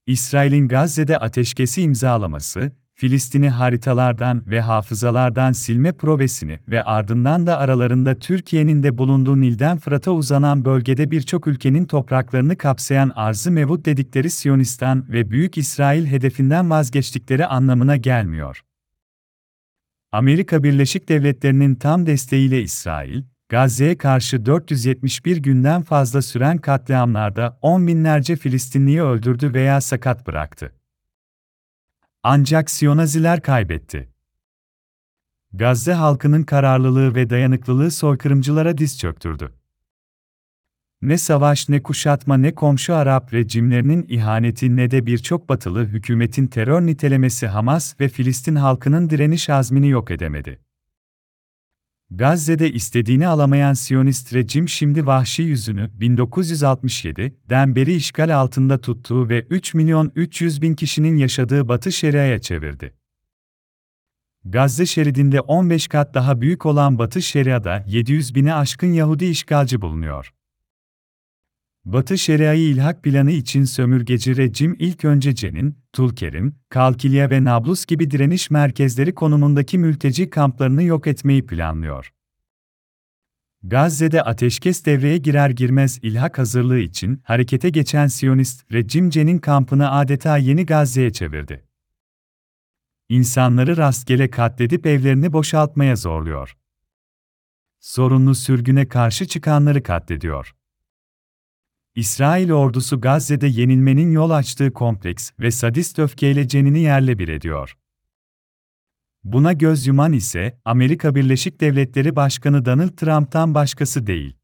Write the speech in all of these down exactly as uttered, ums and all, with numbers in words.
İsrail'in Gazze'de ateşkesi imzalaması, Filistin'i haritalardan ve hafızalardan silme projesini ve ardından da aralarında Türkiye'nin de bulunduğu Nil'den Fırat'a uzanan bölgede birçok ülkenin topraklarını kapsayan Arz-ı Mev'ud dedikleri Siyonistan ve Büyük İsrail hedefinden vazgeçtikleri anlamına gelmiyor. Amerika Birleşik Devletleri'nin tam desteğiyle İsrail, Gazze'ye karşı dört yüz yetmiş bir günden fazla süren katliamlarda on binlerce Filistinliyi öldürdü veya sakat bıraktı. Ancak Siyonaziler kaybetti. Gazze halkının kararlılığı ve dayanıklılığı soykırımcılara diz çöktürdü. Ne savaş, ne kuşatma, ne komşu Arap rejimlerinin ihaneti, ne de birçok batılı hükümetin terör nitelemesi Hamas ve Filistin halkının direniş azmini yok edemedi. Gazze'de istediğini alamayan Siyonist rejim şimdi vahşi yüzünü bin dokuz yüz altmış yedi'den beri işgal altında tuttuğu ve üç milyon üç yüz bin kişinin yaşadığı Batı Şeria'ya çevirdi. Gazze şeridinde on beş kat daha büyük olan Batı Şeria'da yedi yüz bini aşkın Yahudi işgalci bulunuyor. Batı Şeria'yı ilhak planı için sömürgeci rejim ilk önce Cenin, Tulkerim, Kalkilya ve Nablus gibi direniş merkezleri konumundaki mülteci kamplarını yok etmeyi planlıyor. Gazze'de ateşkes devreye girer girmez ilhak hazırlığı için harekete geçen Siyonist rejim Cenin kampını adeta Yeni Gazze'ye çevirdi. İnsanları rastgele katledip evlerini boşaltmaya zorluyor. Zorunlu sürgüne karşı çıkanları katlediyor. İsrail ordusu Gazze'de yenilmenin yol açtığı kompleks ve sadist öfkeyle Cenin'i yerle bir ediyor. Buna göz yuman ise Amerika Birleşik Devletleri Başkanı Donald Trump'tan başkası değil.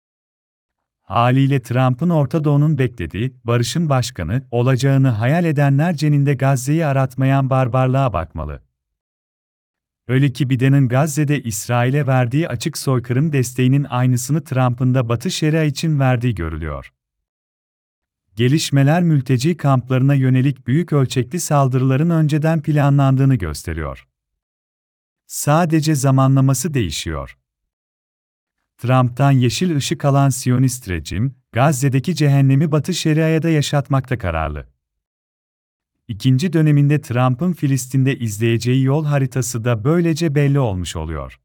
Haliyle Trump'ın Orta Doğu'nun beklediği, barışın başkanı olacağını hayal edenler Cenin'de Gazze'yi aratmayan barbarlığa bakmalı. Öyle ki Biden'ın Gazze'de İsrail'e verdiği açık soykırım desteğinin aynısını Trump'ın da Batı Şeria için verdiği görülüyor. Gelişmeler mülteci kamplarına yönelik büyük ölçekli saldırıların önceden planlandığını gösteriyor. Sadece zamanlaması değişiyor. Trump'tan yeşil ışık alan Siyonist rejim, Gazze'deki cehennemi Batı Şeria'ya da yaşatmakta kararlı. İkinci döneminde Trump'ın Filistin'de izleyeceği yol haritası da böylece belli olmuş oluyor.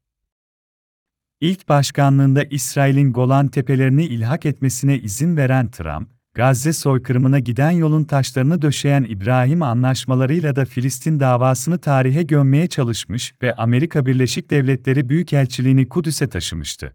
İlk başkanlığında İsrail'in Golan Tepelerini ilhak etmesine izin veren Trump, Gazze soykırımına giden yolun taşlarını döşeyen İbrahim Anlaşmalarıyla da Filistin davasını tarihe gömmeye çalışmış ve Amerika Birleşik Devletleri Büyükelçiliğini Kudüs'e taşımıştı.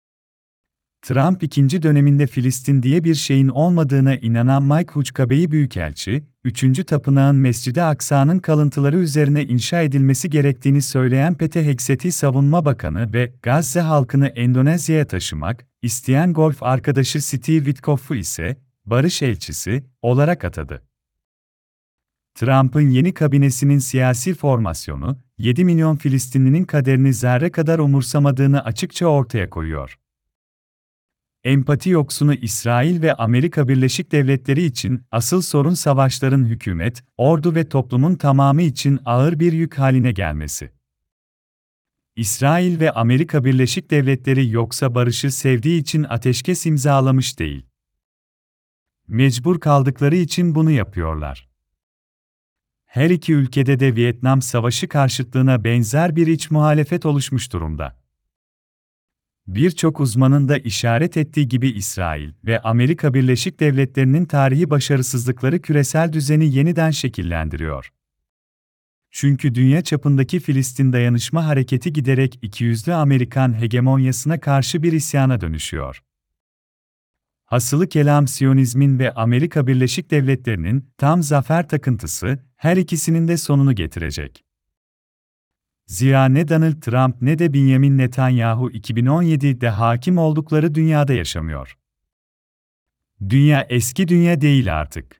Trump ikinci döneminde Filistin diye bir şeyin olmadığına inanan Mike Huckabee Büyükelçi, üçüncü tapınağın Mescid-i Aksa'nın kalıntıları üzerine inşa edilmesi gerektiğini söyleyen Pete Hegseth Savunma Bakanı ve Gazze halkını Endonezya'ya taşımak isteyen golf arkadaşı Steve Witkoff'u ise barış elçisi olarak atadı. Trump'ın yeni kabinesinin siyasi formasyonu, yedi milyon Filistinlinin kaderini zerre kadar umursamadığını açıkça ortaya koyuyor. Empati yoksunu İsrail ve Amerika Birleşik Devletleri için asıl sorun savaşların hükümet, ordu ve toplumun tamamı için ağır bir yük haline gelmesi. İsrail ve Amerika Birleşik Devletleri yoksa barışı sevdiği için ateşkes imzalamış değil. Mecbur kaldıkları için bunu yapıyorlar. Her iki ülkede de Vietnam Savaşı karşıtlığına benzer bir iç muhalefet oluşmuş durumda. Birçok uzmanın da işaret ettiği gibi İsrail ve Amerika Birleşik Devletleri'nin tarihi başarısızlıkları küresel düzeni yeniden şekillendiriyor. Çünkü dünya çapındaki Filistin dayanışma hareketi giderek ikiyüzlü Amerikan hegemonyasına karşı bir isyana dönüşüyor. Hasılı kelam Siyonizmin ve Amerika Birleşik Devletleri'nin tam zafer takıntısı her ikisinin de sonunu getirecek. Zira ne Donald Trump ne de Benjamin Netanyahu iki bin on yedi'de hakim oldukları dünyada yaşamıyor. Dünya eski dünya değil artık.